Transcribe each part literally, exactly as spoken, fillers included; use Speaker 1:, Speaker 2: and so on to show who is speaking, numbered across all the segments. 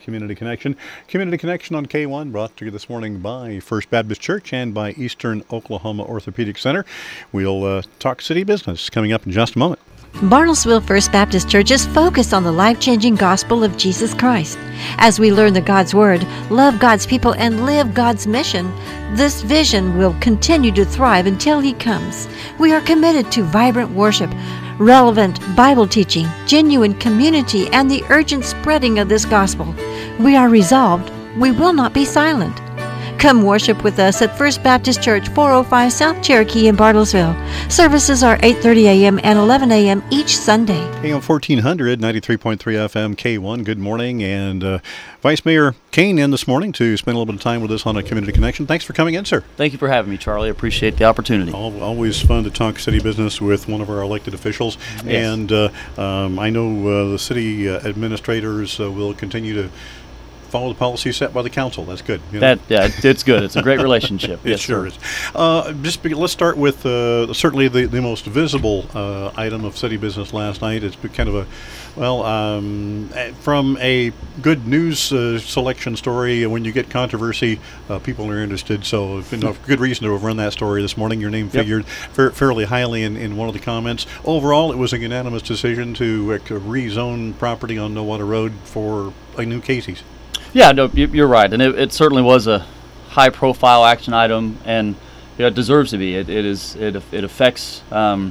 Speaker 1: Community Connection. Community Connection on K one, brought to you this morning by First Baptist Church and by Eastern Oklahoma Orthopedic Center. We'll uh, talk city business coming up in just a moment.
Speaker 2: Bartlesville First Baptist Church is focused on the life-changing gospel of Jesus Christ. As we learn the God's Word, love God's people, and live God's mission, this vision will continue to thrive until He comes. We are committed to vibrant worship, relevant Bible teaching, genuine community, and the urgent spreading of this gospel. We are resolved. We will not be silent. Come worship with us at First Baptist Church, four oh five South Cherokee in Bartlesville. Services are eight thirty a.m. and eleven a.m. each Sunday.
Speaker 1: A M fourteen hundred, ninety-three point three F M, K one. Good morning. And uh, Vice Mayor Kane in this morning to spend a little bit of time with us on a Community Connection. Thanks for coming in, sir.
Speaker 3: Thank you for having me, Charlie. I appreciate the opportunity.
Speaker 1: Always fun to talk city business with one of our elected officials.
Speaker 3: Yes.
Speaker 1: And uh, um, I know uh, the city uh, administrators uh, will continue to follow the policy set by the council. That's good. You know?
Speaker 3: That yeah, it's good. It's a great relationship.
Speaker 1: It
Speaker 3: yes,
Speaker 1: sure
Speaker 3: sir.
Speaker 1: is. Uh, just be, let's start with uh, certainly the, the most visible uh, item of city business last night. It's been kind of a, well, um, from a good news uh, selection story. When you get controversy, uh, people are interested. So, you know, good reason to have run that story this morning. Your name figured yep. fa- fairly highly in, in one of the comments. Overall, it was a unanimous decision to uh, rezone property on Nowata Road for a new Casey's.
Speaker 3: Yeah, no, you're right, and it, it certainly was a high-profile action item, and you know, it deserves to be. It, it is. It it affects um,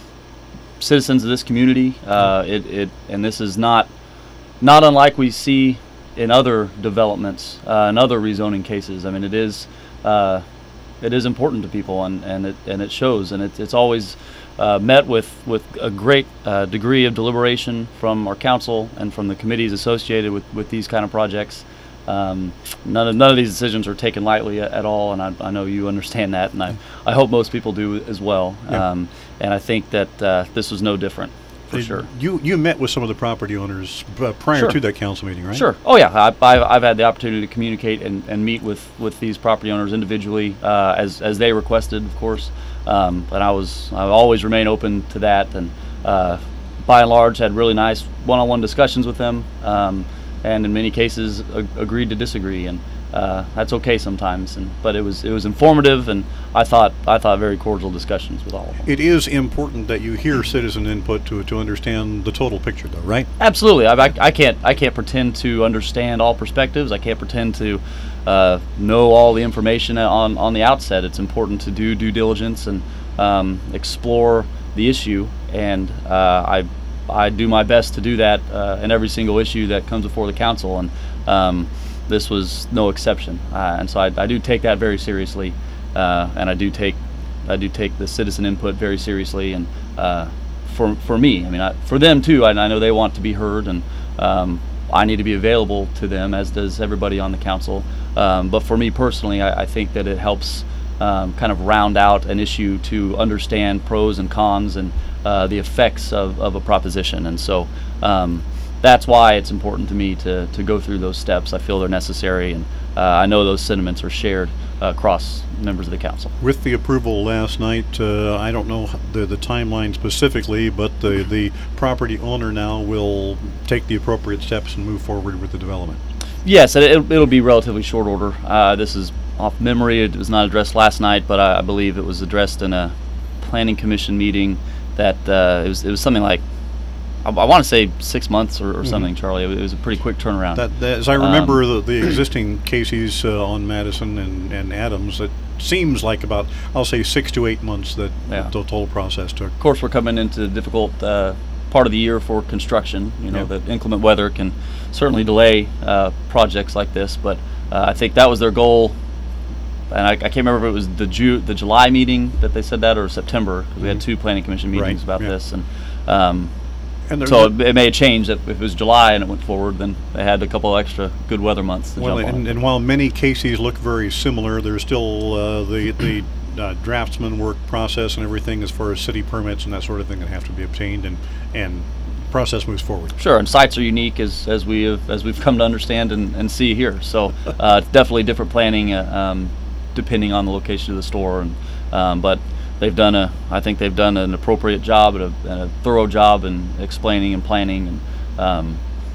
Speaker 3: citizens of this community. Uh, it, it and this is not not unlike we see in other developments uh, and other rezoning cases. I mean, it is uh, it is important to people, and, and it and it shows, and it, it's always uh, met with with a great uh, degree of deliberation from our council and from the committees associated with, with these kind of projects. Um, none of none of these decisions are taken lightly at, at all, and I, I know you understand that, and I, I hope most people do as well.
Speaker 1: Yeah.
Speaker 3: Um, and I think that uh, this was no different, for sure.
Speaker 1: You you met with some of the property owners uh, prior
Speaker 3: Sure.
Speaker 1: to that council meeting, right?
Speaker 3: Sure. Oh yeah, I, I've, I've had the opportunity to communicate and, and meet with, with these property owners individually uh, as as they requested, of course. Um, but I was I always remain open to that, and uh, by and large had really nice one-on-one discussions with them. Um, and in many cases ag- agreed to disagree, and uh, that's okay sometimes. And but it was it was informative, and I thought I thought very cordial discussions with all of them.
Speaker 1: It is important that you hear citizen input to to understand the total picture, though, right?
Speaker 3: Absolutely. I, I, I can't I can't pretend to understand all perspectives. I can't pretend to uh, know all the information on on the outset. It's important to do due diligence and um, explore the issue, and uh, I. I do my best to do that uh, in every single issue that comes before the council, and um, this was no exception. Uh, and so I, I do take that very seriously, uh, and I do take I do take the citizen input very seriously. And uh, for for me, I mean, I, for them too. I, I know they want to be heard, and um, I need to be available to them, as does everybody on the council. Um, but for me personally, I, I think that it helps um, kind of round out an issue to understand pros and cons and Uh, the effects of, of a proposition. And so um, that's why it's important to me to, to go through those steps. I feel they're necessary, and uh, I know those sentiments are shared uh, across members of the council.
Speaker 1: With the approval last night, uh, I don't know the, the timeline specifically, but the, the property owner now will take the appropriate steps and move forward with the development.
Speaker 3: Yes, it, it'll be relatively short order. Uh, this is off memory. It was not addressed last night, but I, I believe it was addressed in a planning commission meeting. That uh, it was it was something like I, I want to say six months or, or mm-hmm. something, Charlie. It was, it was a pretty quick turnaround.
Speaker 1: That, that, as I remember,
Speaker 3: um,
Speaker 1: the, the existing Casey's uh, on Madison and, and Adams, it seems like about I'll say six to eight months that
Speaker 3: yeah.
Speaker 1: the total process took.
Speaker 3: Of course, we're coming into the difficult uh, part of the year for construction. You know,
Speaker 1: yeah.
Speaker 3: the inclement weather can certainly delay uh, projects like this, but uh, I think that was their goal. And I, I can't remember if it was the Ju- the July meeting that they said that, or September, because we had two planning commission meetings
Speaker 1: right.
Speaker 3: about
Speaker 1: yeah.
Speaker 3: this, and um,
Speaker 1: and
Speaker 3: so it, it may have changed. If it was July and it went forward, then they had a couple extra good weather months to
Speaker 1: well,
Speaker 3: jump
Speaker 1: and,
Speaker 3: on.
Speaker 1: and while many cases look very similar, there's still uh, the the uh, draftsman work process and everything as far as city permits and that sort of thing that have to be obtained, and and process moves forward.
Speaker 3: Sure, and sites are unique as as we have as we've come to understand and, and see here. So uh, it's definitely different planning. Uh, um, depending on the location of the store, and um, but they've done a I think they've done an appropriate job and a, and a thorough job in explaining and planning, and um,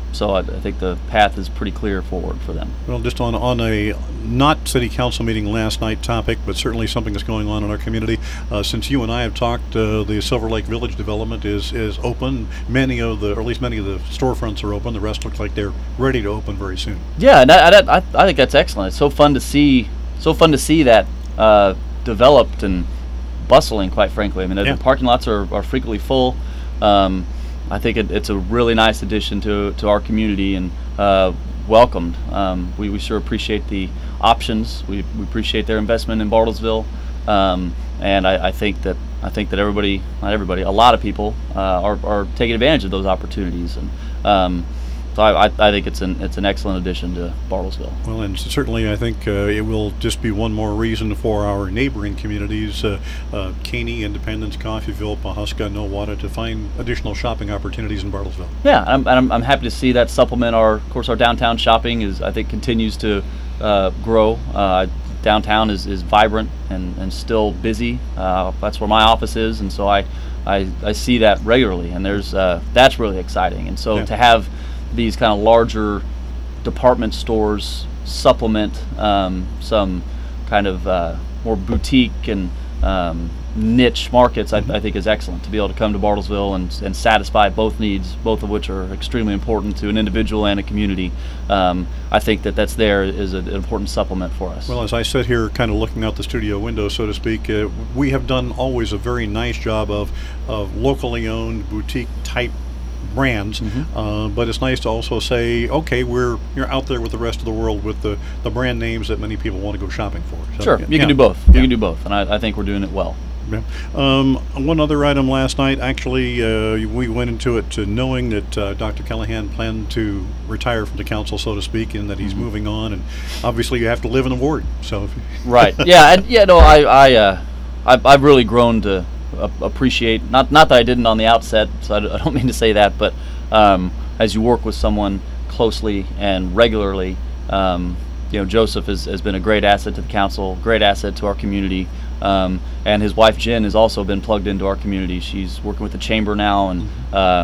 Speaker 3: so I, I think the path is pretty clear forward for them.
Speaker 1: Well, just on on a not city council meeting last night topic, but certainly something that's going on in our community. Uh, since you and I have talked, uh, the Silver Lake Village development is is open. Many of the, or at least many of the storefronts are open. The rest look like they're ready to open very soon.
Speaker 3: Yeah, and I, I, I think that's excellent. It's so fun to see, so fun to see that uh, developed and bustling, quite frankly. I mean,
Speaker 1: Yeah.
Speaker 3: the parking lots are, are frequently full. Um, I think it, it's a really nice addition to to our community, and uh, welcomed. Um, we, we sure appreciate the options. We, we appreciate their investment in Bartlesville, um, and I, I think that I think that everybody, not everybody, a lot of people uh, are, are taking advantage of those opportunities, and um, so I, I, I think it's an it's an excellent addition to Bartlesville.
Speaker 1: Well, and certainly I think uh, it will just be one more reason for our neighboring communities, uh, uh, Caney, Independence, Coffeyville, Pawhuska, Nowata, to find additional shopping opportunities in Bartlesville.
Speaker 3: Yeah, and I'm, and I'm I'm happy to see that supplement our, of course, our downtown shopping is, I think, continues to uh, grow. Uh, downtown is, is vibrant and, and still busy. Uh, that's where my office is, and so I, I, I see that regularly, and there's uh, that's really exciting. And so
Speaker 1: Yeah.
Speaker 3: to have these kind of larger department stores supplement um, some kind of uh, more boutique and um, niche markets, I, I think is excellent. To be able to come to Bartlesville and, and satisfy both needs, both of which are extremely important to an individual and a community. Um, I think that that's there is a, an important supplement for us.
Speaker 1: Well, as I sit here kind of looking out the studio window, so to speak, uh, we have done always a very nice job of, of locally owned boutique type brands,
Speaker 3: Mm-hmm.
Speaker 1: uh, but it's nice to also say, okay, we're you're out there with the rest of the world with the, the brand names that many people want to go shopping for. So,
Speaker 3: Sure,
Speaker 1: yeah,
Speaker 3: you can
Speaker 1: yeah.
Speaker 3: do both. You
Speaker 1: Yeah.
Speaker 3: can do both, and I, I think we're doing it well.
Speaker 1: Yeah. Um, one other item last night, actually, uh, we went into it to knowing that uh, Doctor Callahan planned to retire from the council, so to speak, and that he's
Speaker 3: Mm-hmm.
Speaker 1: moving on. And obviously, you have to live in the ward. So, if
Speaker 3: Right. Yeah. And yeah. No. I. I. Uh, I've, I've really grown to uh, appreciate. Not. Not that I didn't on the outset. So I, d- I don't mean to say that, but um, as you work with someone closely and regularly, um, you know, Joseph has, has been a great asset to the council, great asset to our community, um, and his wife Jen has also been plugged into our community. She's working with the chamber now, and uh,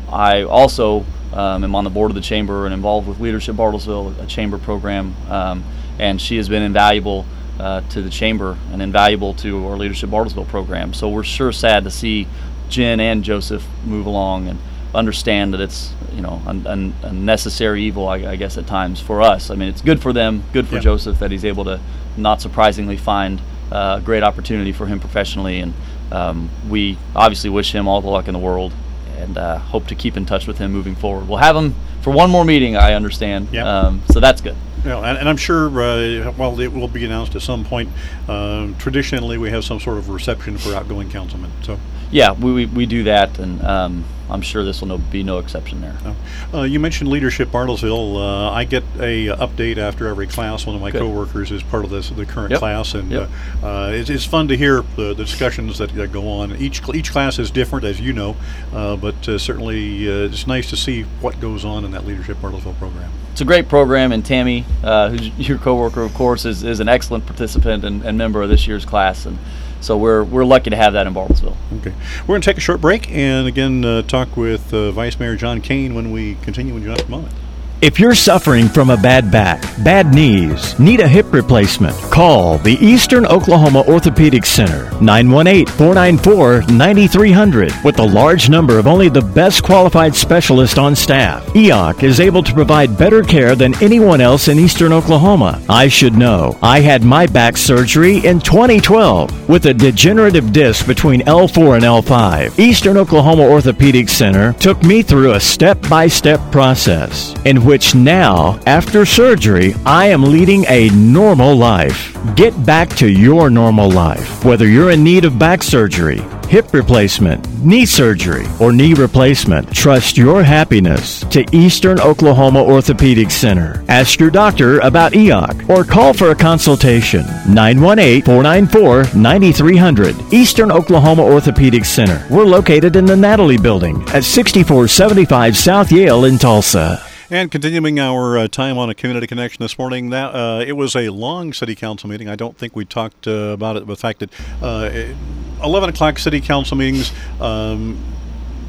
Speaker 3: I also um, am on the board of the chamber and involved with Leadership Bartlesville, a chamber program, um, and she has been invaluable uh, to the chamber and invaluable to our Leadership Bartlesville program. So we're sure sad to see Jen and Joseph move along, and understand that it's, you know, a, a, a necessary evil, I, I guess, at times for us. I mean, it's good for them, good for
Speaker 1: Yeah.
Speaker 3: Joseph that he's able to, not surprisingly, find uh, a great opportunity for him professionally, and um, we obviously wish him all the luck in the world, and uh, hope to keep in touch with him moving forward. We'll have him for one more meeting, I understand.
Speaker 1: Yeah.
Speaker 3: Um, so that's good.
Speaker 1: Yeah, and, and I'm sure, uh, well, it will be announced at some point. Um, traditionally, we have some sort of reception for outgoing councilmen. So,
Speaker 3: Yeah, we, we, we do that, and um, I'm sure this will no, be no exception there.
Speaker 1: uh, you mentioned Leadership Bartlesville. Uh, I get a update after every class. One of my
Speaker 3: Good.
Speaker 1: coworkers is part of this, the current
Speaker 3: Yep.
Speaker 1: class, and
Speaker 3: Yep.
Speaker 1: uh, uh, it's, it's fun to hear the, the discussions that, that go on. Each cl- each class is different, as you know, uh, but uh, certainly uh, it's nice to see what goes on in that Leadership Bartlesville program.
Speaker 3: It's a great program, and Tammy, uh, who's your coworker, of course, is, is an excellent participant and, and member of this year's class, and so we're we're lucky to have that in Bartlesville.
Speaker 1: Okay, we're going to take a short break and again uh, talk with uh, Vice Mayor John Kane when we continue in just a moment.
Speaker 4: If you're suffering from a bad back, bad knees, need a hip replacement, call the Eastern Oklahoma Orthopedic Center, nine one eight, four nine four, nine three zero zero. With a large number of only the best qualified specialists on staff, E O C is able to provide better care than anyone else in Eastern Oklahoma. I should know. I had my back surgery in twenty twelve with a degenerative disc between L four and L five. Eastern Oklahoma Orthopedic Center took me through a step-by-step process in which now, after surgery, I am leading a normal life. Get back to your normal life. Whether you're in need of back surgery, hip replacement, knee surgery, or knee replacement, trust your happiness to Eastern Oklahoma Orthopedic Center. Ask your doctor about E O C or call for a consultation. nine one eight, four nine four, nine three zero zero. Eastern Oklahoma Orthopedic Center. We're located in the Natalie Building at sixty-four seventy-five South Yale in Tulsa.
Speaker 1: And continuing our uh, time on a community connection this morning, that uh, it was a long city council meeting. I don't think we talked uh, about it, but the fact that uh, eleven o'clock city council meetings, um,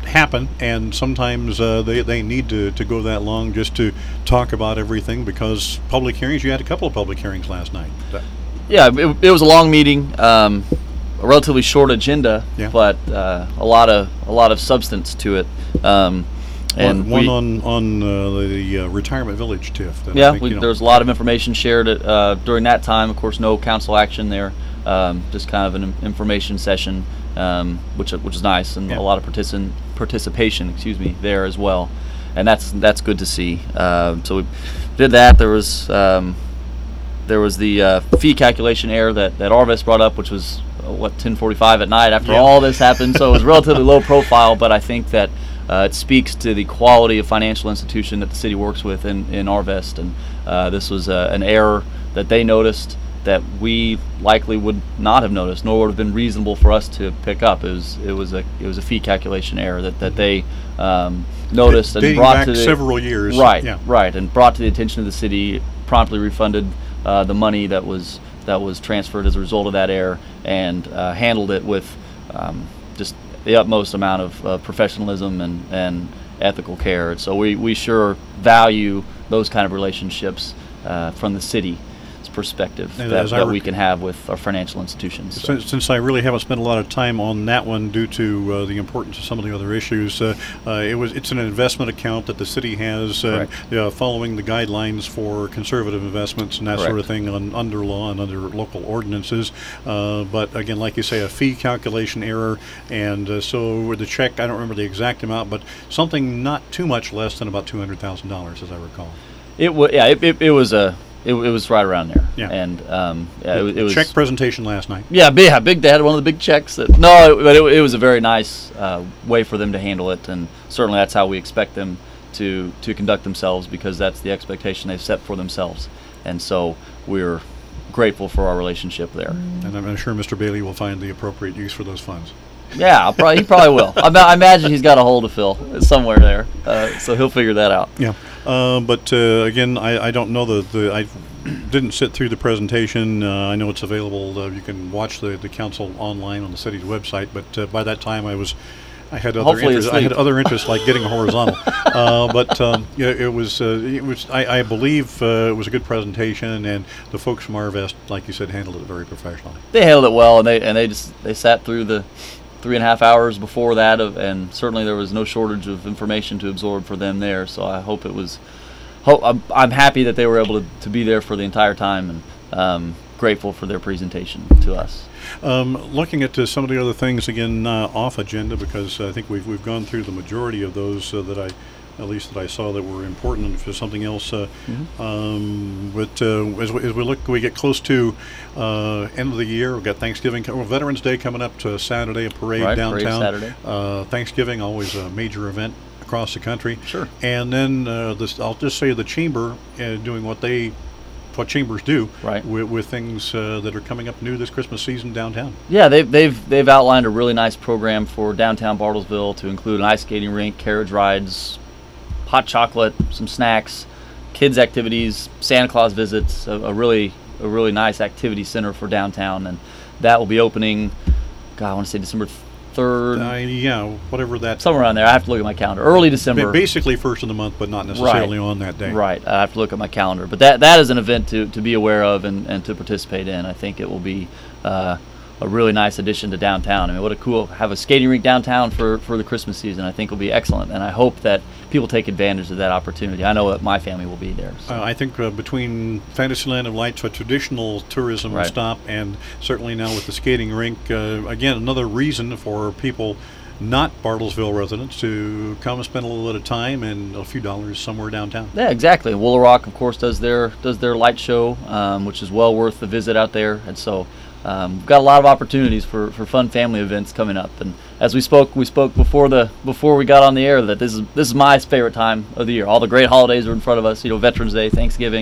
Speaker 1: happen, and sometimes uh, they, they need to, to go that long just to talk about everything, because public hearings, you had a couple of public hearings last night.
Speaker 3: Yeah, it, it was a long meeting, um, a relatively short agenda,
Speaker 1: yeah.
Speaker 3: but uh, a lot of a lot of substance to it. Um, and
Speaker 1: one
Speaker 3: we,
Speaker 1: on on uh, the uh, retirement village T I F.
Speaker 3: Yeah,
Speaker 1: think,
Speaker 3: we,
Speaker 1: you know,
Speaker 3: there was a lot of information shared at, uh, during that time. Of course, no council action there, um, just kind of an information session, um, which which is nice, and
Speaker 1: yeah.
Speaker 3: a lot of participant participation, excuse me, there as well, and that's that's good to see. Uh, so we did that. There was um, there was the uh, fee calculation error that that Arvest brought up, which was uh, what ten forty-five at night after
Speaker 1: yeah.
Speaker 3: all this happened. So it was relatively low profile, but I think that. Uh, it speaks to the quality of financial institution that the city works with in, in Arvest, and uh, this was uh, an error that they noticed that we likely would not have noticed, nor would have been reasonable for us to pick up. It was it was a it was a fee calculation error that, that they um, noticed and
Speaker 1: dating
Speaker 3: brought
Speaker 1: back
Speaker 3: to the,
Speaker 1: several years.
Speaker 3: Right,
Speaker 1: yeah.
Speaker 3: right, and brought to the attention of the city. Promptly refunded uh, the money that was that was transferred as a result of that error, and uh, handled it with um, just. the utmost amount of uh, professionalism and, and ethical care. And so we, we sure value those kind of relationships uh, from the city's perspective
Speaker 1: And
Speaker 3: that,
Speaker 1: as I
Speaker 3: that
Speaker 1: rec-
Speaker 3: we can have with our financial institutions. So.
Speaker 1: Since, since I really haven't spent a lot of time on that one due to uh, the importance of some of the other issues, uh, uh, it was it's an investment account that the city has, uh, uh, following the guidelines for conservative investments and that
Speaker 3: Correct.
Speaker 1: sort of thing on, under law and under local ordinances. Uh, but again, like you say, a fee calculation error, and uh, so with the check, I don't remember the exact amount, but something not too much less than about two hundred thousand dollars, as I recall.
Speaker 3: It was yeah, it, it, it was a it, it was right around there.
Speaker 1: Yeah.
Speaker 3: And um, yeah, it, it was
Speaker 1: check presentation last night.
Speaker 3: Yeah, big, yeah, big. They had one of the big checks. That, no, it, but it, it was a very nice uh, way for them to handle it, and certainly that's how we expect them to to conduct themselves, because that's the expectation they've set for themselves, and so we're grateful for our relationship there.
Speaker 1: And I'm sure Mister Bailey will find the appropriate use for those funds.
Speaker 3: Yeah, I'll probably, he probably will. I, I imagine he's got a hole to fill somewhere there, uh, so he'll figure that out.
Speaker 1: Yeah, uh, but uh, again, I, I don't know the, the I didn't sit through the presentation. Uh, I know it's available. Uh, you can watch the, the council online on the city's website. But uh, by that time, I was I had other
Speaker 3: Hopefully
Speaker 1: interests. I
Speaker 3: asleep.
Speaker 1: had other interests like getting horizontal. uh, but um, yeah, it was uh, it was I, I believe uh, it was a good presentation, and the folks from Arvest, like you said, handled it very professionally.
Speaker 3: They handled it well, and they and they just they sat through the three and a half hours before that, of, and certainly there was no shortage of information to absorb for them there. So I hope it was. Hope I'm, I'm happy that they were able to, to be there for the entire time, and um, grateful for their presentation to us.
Speaker 1: Um, looking at uh, some of the other things again uh, off agenda, because I think we've we've gone through the majority of those uh, that I. At least that I saw that were important. And if there's something else, uh,
Speaker 3: Mm-hmm.
Speaker 1: um, but uh, as, we, as we look, we get close to uh, end of the year. We've got Thanksgiving, well, Veterans Day coming up to Saturday, a parade
Speaker 3: Right,
Speaker 1: downtown.
Speaker 3: parade Saturday.
Speaker 1: Uh, Thanksgiving, always a major event across the country.
Speaker 3: Sure.
Speaker 1: And then uh, this, I'll just say the chamber uh, doing what they, what chambers do,
Speaker 3: Right.
Speaker 1: with, with things uh, that are coming up new this Christmas season downtown.
Speaker 3: Yeah, they've they've they've outlined a really nice program for downtown Bartlesville to include an ice skating rink, carriage rides, hot chocolate, some snacks, kids activities, Santa Claus visits, a, a really a really nice activity center for downtown, and that will be opening, God, I want to say December third,
Speaker 1: Uh, yeah, whatever that.
Speaker 3: somewhere around there. I have to look at my calendar. Early December.
Speaker 1: Ba- Basically first of the month, but not necessarily on that day.
Speaker 3: Right. I have to look at my calendar, but that that is an event to, to be aware of and, and to participate in. I think it will be uh, a really nice addition to downtown. I mean, what a cool have a skating rink downtown for, for the Christmas season. I think will be excellent, and I hope that people take advantage of that opportunity. I know that my family will be there. So.
Speaker 1: Uh, I think uh, between Fantasyland of Lights, a traditional tourism
Speaker 3: Right.
Speaker 1: stop, and certainly now with the skating rink, uh, again, another reason for people not Bartlesville residents to come and spend a little bit of time and a few dollars somewhere downtown.
Speaker 3: Yeah, exactly. Willow Rock, of course, does their does their light show, um, which is well worth the visit out there, and so. Um, we've got a lot of opportunities for, for fun family events coming up, and as we spoke, we spoke before the before we got on the air that this is this is my favorite time of the year. All the great holidays are in front of us. You know, Veterans Day, Thanksgiving,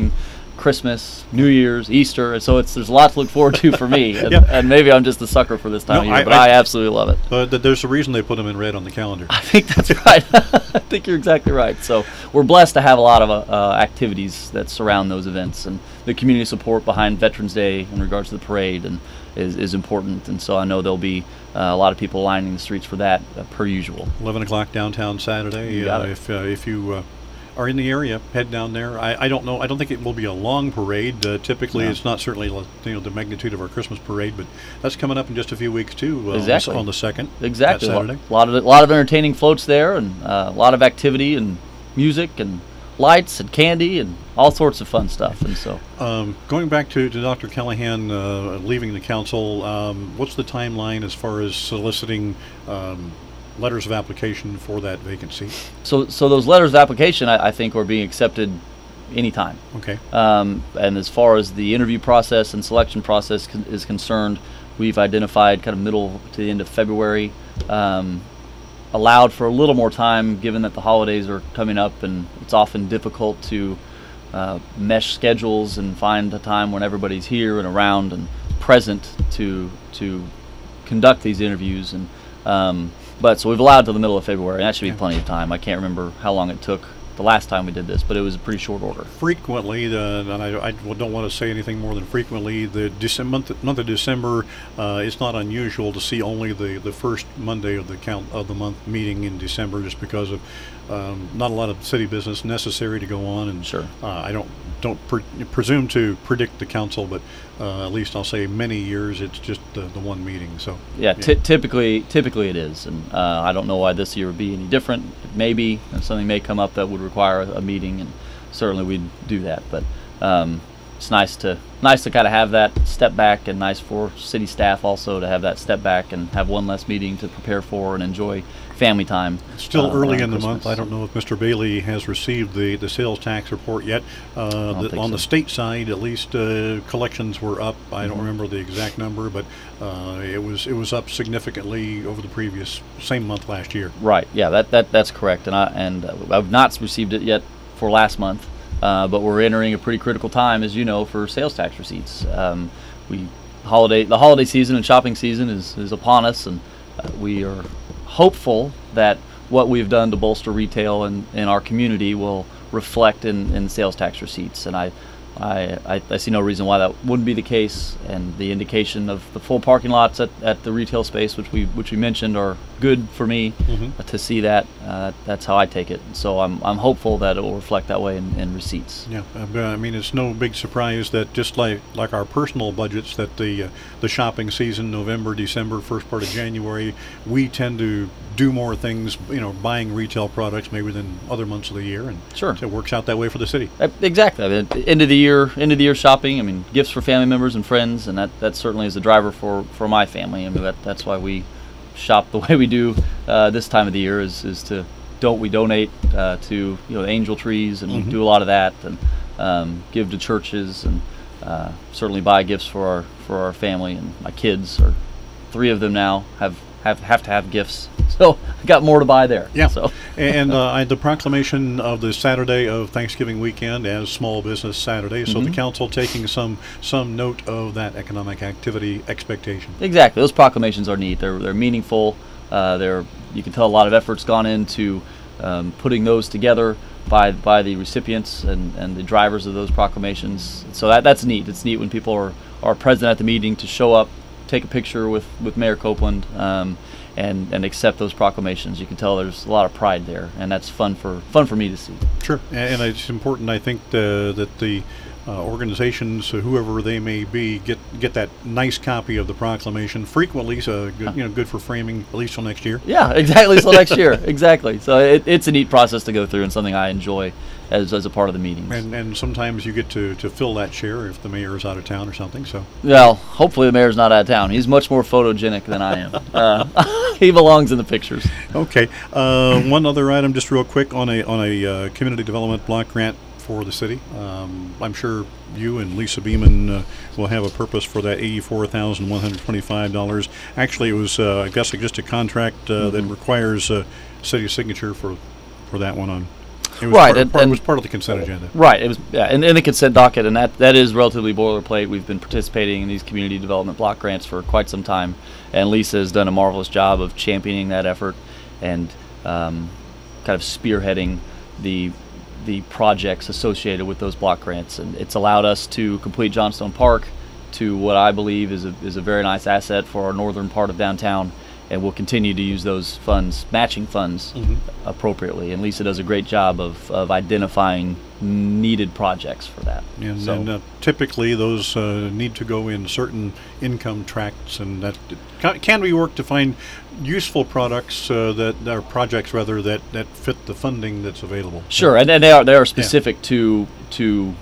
Speaker 3: Christmas, New Year's, Easter, and so it's there's a lot to look forward to for me. And,
Speaker 1: Yeah.
Speaker 3: and maybe I'm just a sucker for this time
Speaker 1: No,
Speaker 3: of year,
Speaker 1: I-
Speaker 3: but
Speaker 1: I-
Speaker 3: I, absolutely love it.
Speaker 1: Uh, th- there's a reason they put them in red on the calendar.
Speaker 3: I think that's right. I think you're exactly right. So we're blessed to have a lot of uh, uh, activities that surround those events, and the community support behind Veterans Day in regards to the parade and is, is important. And so I know there'll be uh, a lot of people lining the streets for that uh, per usual.
Speaker 1: eleven o'clock downtown Saturday.
Speaker 3: You got
Speaker 1: uh,
Speaker 3: it.
Speaker 1: If uh, if you uh, are in the area, head down there. I, I don't know. I don't think it will be a long parade. Uh, typically,
Speaker 3: No.
Speaker 1: it's not certainly you know the magnitude of our Christmas parade, but that's coming up in just a few weeks too. Uh,
Speaker 3: Exactly.
Speaker 1: on the second.
Speaker 3: Exactly.
Speaker 1: That
Speaker 3: A
Speaker 1: Saturday.
Speaker 3: lot of a lot of entertaining floats there, and uh, a lot of activity and music and lights and candy and all sorts of fun stuff. And so
Speaker 1: Um, going back to, to Doctor Callahan uh, leaving the council, um, what's the timeline as far as soliciting um, letters of application for that vacancy?
Speaker 3: so so those letters of application, I, I think, are being accepted anytime.
Speaker 1: Okay.
Speaker 3: Um, and as far as the interview process and selection process con- is concerned, we've identified kind of middle to the end of February. Um, allowed for a little more time, given that the holidays are coming up, and it's often difficult to uh, mesh schedules and find a time when everybody's here and around and present to to conduct these interviews. And um, but so we've allowed till the middle of February, and that should be
Speaker 1: Yeah.
Speaker 3: plenty of time. I can't remember how long it took the last time we did this, but it was a pretty short order.
Speaker 1: Frequently, the, and I, I don't want to say anything more than frequently, the December, month, month of December, uh, it's not unusual to see only the, the first Monday of the count of the month meeting in December, just because of um, not a lot of city business necessary to go on. And
Speaker 3: Sure.
Speaker 1: uh, I don't don't pre- presume to predict the council, but uh, at least I'll say many years it's just the, the one meeting. So
Speaker 3: Yeah, ty- typically, typically it is, and uh, I don't know why this year would be any different. Maybe and something may come up that would require a, a meeting, and certainly we'd do that. But um, it's nice to nice to kind of have that step back, and nice for city staff also to have that step back and have one less meeting to prepare for and enjoy family time.
Speaker 1: Still
Speaker 3: uh,
Speaker 1: early
Speaker 3: around
Speaker 1: in the
Speaker 3: Christmas.
Speaker 1: month. I don't know if Mister Bailey has received the, the sales tax report yet. Uh,
Speaker 3: don't
Speaker 1: the,
Speaker 3: think
Speaker 1: on
Speaker 3: so.
Speaker 1: the state side, at least, uh, collections were up. I don't
Speaker 3: Mhm.
Speaker 1: remember the exact number, but uh, it was it was up significantly over the previous same month last year.
Speaker 3: Right. Yeah. That, that that's correct. And I and uh, I've not received it yet for last month, uh, but we're entering a pretty critical time, as you know, for sales tax receipts. Um, we holiday the holiday season and shopping season is is upon us, and uh, we are hopeful that what we've done to bolster retail in, in our community will reflect in, in sales tax receipts. And I, I, I, I see no reason why that wouldn't be the case. And the indication of the full parking lots at, at the retail space, which we which we mentioned, are good for me
Speaker 1: Mhm.
Speaker 3: uh, to see that. Uh, that's how I take it. So I'm I'm hopeful that it will reflect that way in, in receipts.
Speaker 1: Yeah, uh, but, I mean, it's no big surprise that just like like our personal budgets, that the uh, the shopping season, November, December, first part of January, we tend to do more things, you know, buying retail products maybe than other months of the year, and
Speaker 3: Sure.
Speaker 1: so it works out that way for the city.
Speaker 3: Uh, Exactly. I mean, at the end of the year, end of the year shopping. I mean, gifts for family members and friends, and that, that certainly is a driver for, for my family. I mean, that, that's why we shop the way we do uh, this time of the year. Is, is to don't we donate uh, to you know angel trees, and
Speaker 1: Mhm.
Speaker 3: we do a lot of that, and um, give to churches, and uh, certainly buy gifts for our for our family. And my kids are three of them now have have, have to have gifts, so I got more to buy there.
Speaker 1: Yeah.
Speaker 3: So.
Speaker 1: And uh, I, the proclamation of the Saturday of Thanksgiving weekend as Small Business Saturday, so the
Speaker 3: Mhm.
Speaker 1: council taking some some note of that economic activity expectation.
Speaker 3: Exactly. Those proclamations are neat. They're they're meaningful. Uh, they're you can tell a lot of effort's gone into um, putting those together by by the recipients and, and the drivers of those proclamations. So that that's neat. It's neat when people are, are present at the meeting to show up, take a picture with, with Mayor Copeland, um, and and accept those proclamations. You can tell there's a lot of pride there, and that's fun for fun for me to see.
Speaker 1: Sure, and it's important, I think, uh, that the uh, organizations, uh, whoever they may be, get get that nice copy of the proclamation frequently. So, good, you know, good for framing at least till next year.
Speaker 3: Yeah, exactly. So next year, exactly. So it, it's a neat process to go through, and something I enjoy as as a part of the meetings.
Speaker 1: And and sometimes you get to, to fill that chair if the mayor is out of town or something. So
Speaker 3: Well, hopefully the mayor's not out of town. He's much more photogenic than I am. Uh, he belongs in the pictures.
Speaker 1: okay, uh, one other item, just real quick, on a on a uh, community development block grant for the city. Um, I'm sure you and Lisa Beeman uh, will have a purpose for that eighty-four thousand one hundred twenty-five dollars. Actually, it was uh, I guess just a contract uh,
Speaker 3: Mm-hmm.
Speaker 1: that requires uh, city signature for for that one on. It was
Speaker 3: Right,
Speaker 1: Part,
Speaker 3: and-
Speaker 1: part, it
Speaker 3: and-
Speaker 1: was part of the consent agenda.
Speaker 3: Right. It was yeah, in, in the consent docket, and that, that is relatively boilerplate. We've been participating in these community development block grants for quite some time, and Lisa has done a marvelous job of championing that effort and um, kind of spearheading the the projects associated with those block grants. And it's allowed us to complete Johnstone Park to what I believe is a is a very nice asset for our northern part of downtown. And we'll continue to use those funds, matching funds,
Speaker 1: Mhm.
Speaker 3: appropriately. And Lisa does a great job of, of identifying needed projects for that.
Speaker 1: And,
Speaker 3: So-
Speaker 1: and uh, typically those uh, need to go in certain income tracts, and that can, can we work to find useful products uh, that are projects rather that, that fit the funding that's available.
Speaker 3: Sure, and, and they are they are specific to to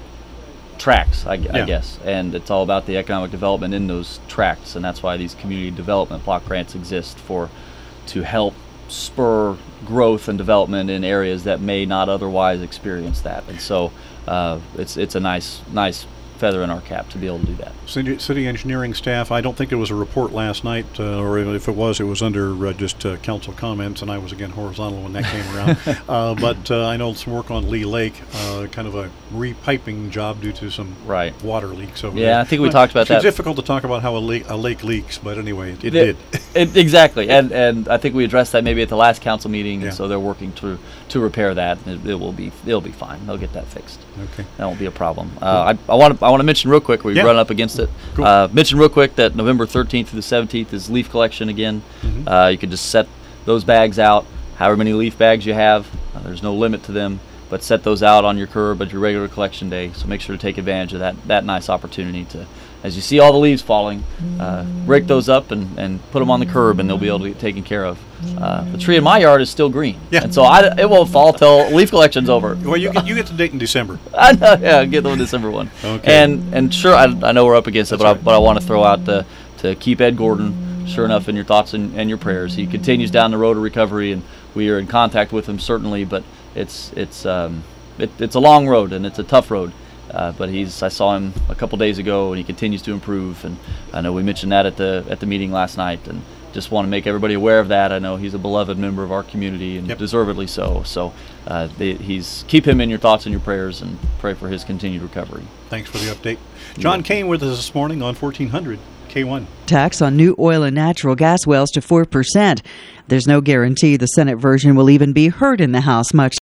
Speaker 3: tracts, I, gu- I
Speaker 1: Yeah.
Speaker 3: guess, and it's all about the economic development in those tracts, and that's why these community development block grants exist for to help spur growth and development in areas that may not otherwise experience that. And so uh, it's it's a nice nice feather in our cap to be able to do that.
Speaker 1: City, city engineering staff, I don't think there was a report last night, uh, or if it was, it was under uh, just uh, council comments, and I was again horizontal when that came around. uh, but uh, I know some work on Lee Lake, uh, kind of a repiping job due to some
Speaker 3: Right.
Speaker 1: water leaks over
Speaker 3: Yeah,
Speaker 1: there.
Speaker 3: I think we
Speaker 1: Uh,
Speaker 3: talked about
Speaker 1: it's
Speaker 3: that.
Speaker 1: difficult to talk about how a lake, a lake leaks, but anyway, it, it
Speaker 3: The-
Speaker 1: did.
Speaker 3: It, exactly, and and I think we addressed that maybe at the last council meeting,
Speaker 1: Yeah.
Speaker 3: and so they're working to to repair that. It, it will be it'll be fine. They'll get that fixed.
Speaker 1: Okay.
Speaker 3: That won't be a problem. Uh, I I want to I want to mention real quick. We've
Speaker 1: Yeah.
Speaker 3: run up against it.
Speaker 1: Cool.
Speaker 3: Uh, mention real quick that November thirteenth through the seventeenth is leaf collection again.
Speaker 1: Mhm.
Speaker 3: Uh, you can just set those bags out, however many leaf bags you have. Uh, there's no limit to them, but set those out on your curb at your regular collection day. So make sure to take advantage of that that nice opportunity to, as you see all the leaves falling, uh, rake those up and, and put them on the curb, and they'll be able to get taken care of. Uh, the tree in my yard is still green,
Speaker 1: Yeah.
Speaker 3: and so I, it won't fall till leaf collection's over.
Speaker 1: Well, you get, you get the date in December.
Speaker 3: I know, yeah, get the December one.
Speaker 1: Okay.
Speaker 3: And and sure, I, I know we're up against it, but
Speaker 1: That's
Speaker 3: I, but I want to throw out the to keep Ed Gordon, sure enough, in your thoughts and, and your prayers. He continues down the road of recovery, and we are in contact with him certainly. But it's it's um, it, it's a long road, and it's a tough road. Uh, but he's I saw him a couple days ago, and he continues to improve. And I know we mentioned that at the at the meeting last night, and just want to make everybody aware of that. I know he's a beloved member of our community, and
Speaker 1: Yep.
Speaker 3: deservedly so. So uh, they, he's keep him in your thoughts and your prayers, and pray for his continued recovery.
Speaker 1: Thanks for the update. John Kane with us this morning on fourteen hundred K one.
Speaker 5: Tax on new oil and natural gas wells to four percent. There's no guarantee the Senate version will even be heard in the House, much